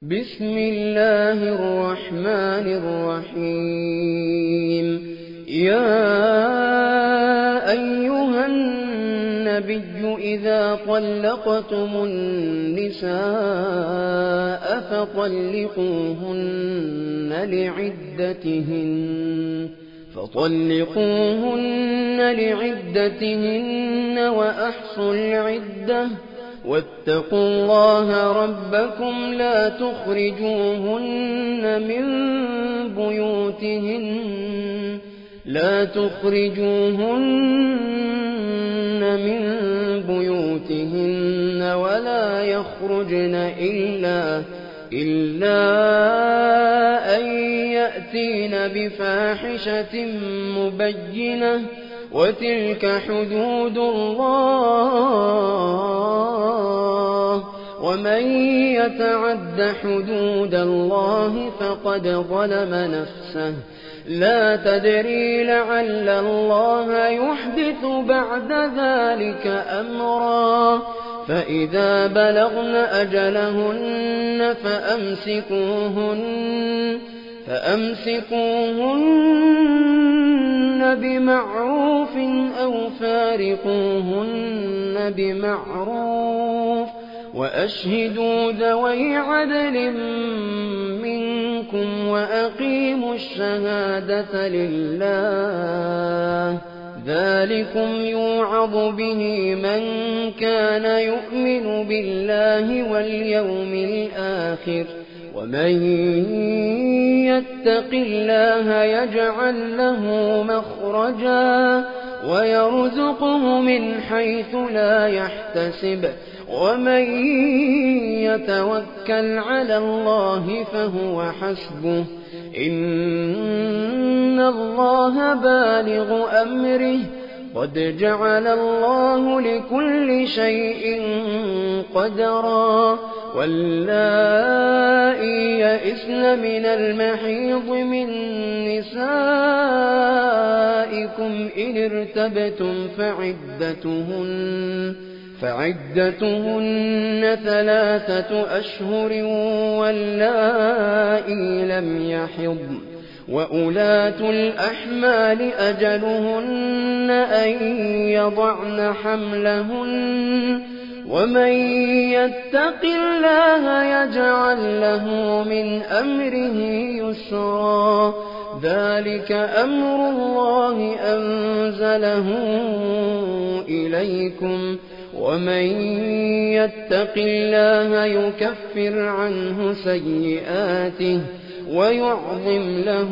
بسم الله الرحمن الرحيم. يا أيها النبي إذا طلقتم النساء فطلقوهن لعدتهن وأحصوا العدة واتقوا الله ربكم لا تخرجوهن من بيوتهن ولا يخرجن إلا أن يأتين بفاحشة مبينة وتلك حدود الله ومن يتعد حدود الله فقد ظلم نفسه لا تدري لعل الله يحدث بعد ذلك أمرا فإذا بلغن أجلهن فأمسكوهن بمعروف أو فارقوهن بمعروف وأشهدوا ذوي عدل منكم وأقيموا الشهادة لله ذلكم يوعظ به من كان يؤمن بالله واليوم الآخر ومن يتق الله يجعل له مخرجا ويرزقه من حيث لا يحتسب ومن يتوكل على الله فهو حسبه إن الله بالغ أمره قد جعل الله لكل شيء قدرا واللائي يئسن من المحيض من نسائكم إن ارتبتم فعدتهن 3 أشهر واللائي لم يحضن وأولاة الأحمال أجلهن أن يضعن حملهن ومن يتق الله يجعل له من أمره يسرا ذلك أمر الله أنزله إليكم ومن يتق الله يكفر عنه سيئاته ويعظم له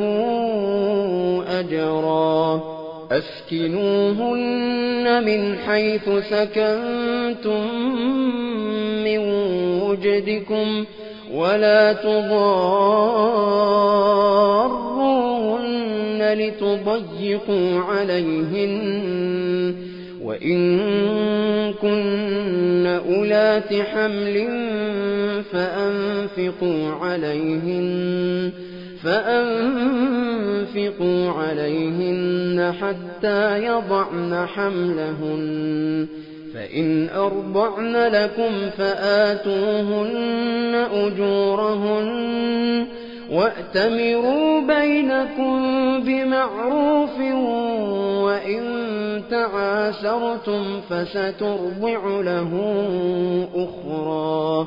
أجرا أسكنوهن من حيث سكنتم من وجدكم ولا تضاروهن لتضيقوا عليهن وإن كن أولات حمل فأنفقوا عليهن حتى يضعن حملهن فإن أرضعن لكم فآتوهن أجورهن وأتمروا بينكم بمعروف وإن تعاسرتم فسترضع له أخرى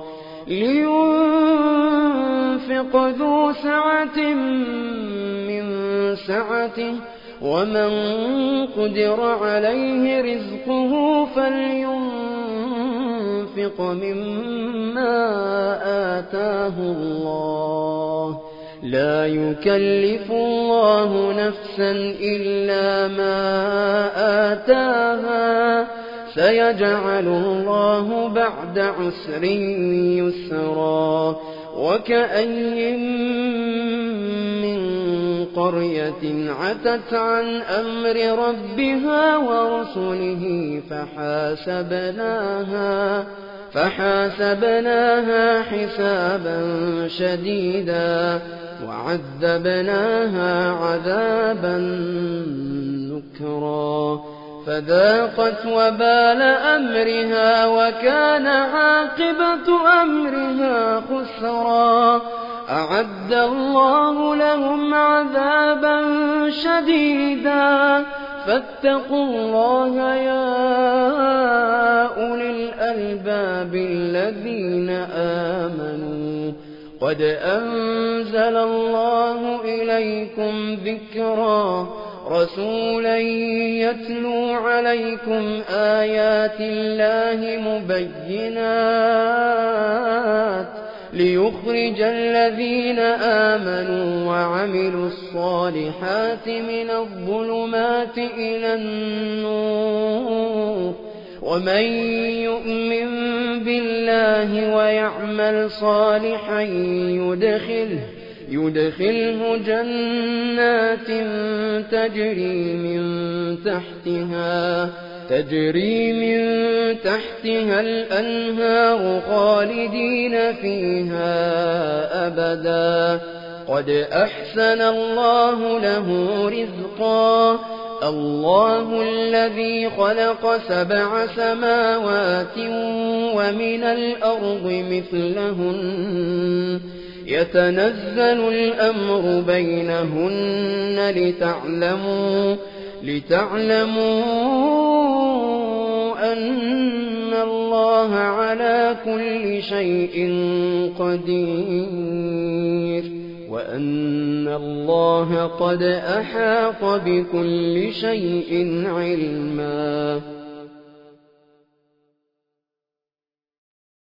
لينفق ذو سعة من سعته ومن قدر عليه رزقه فلينفق مما آتاه الله لا يكلف الله نفسا إلا ما آتاها سيجعل الله بعد عسر يسرا وكأي من قرية عتت عن أمر ربها ورسله فحاسبناها حسابا شديدا وعذبناها عذابا نكرا فذاقت وبال أمرها وكان عاقبة أمرها خسرا. أعد الله لهم عذابا شديدا فاتقوا الله يا أولي الألباب الذين آمنوا قد أنزل الله إليكم ذكرا رسولا يتلو عليكم آيات الله مبينات ليخرج الذين آمنوا وعملوا الصالحات من الظلمات إلى النور ومن يؤمن بالله ويعمل صالحا يدخله جنات تجري من تحتها الأنهار خالدين فيها أبدا قد أحسن الله له رزقا. الله الذي خلق 7 سماوات ومن الأرض مثلهن يتنزل الأمر بينهن لتعلموا أن الله على كل شيء قدير وأن الله قد أحاط بكل شيء علما.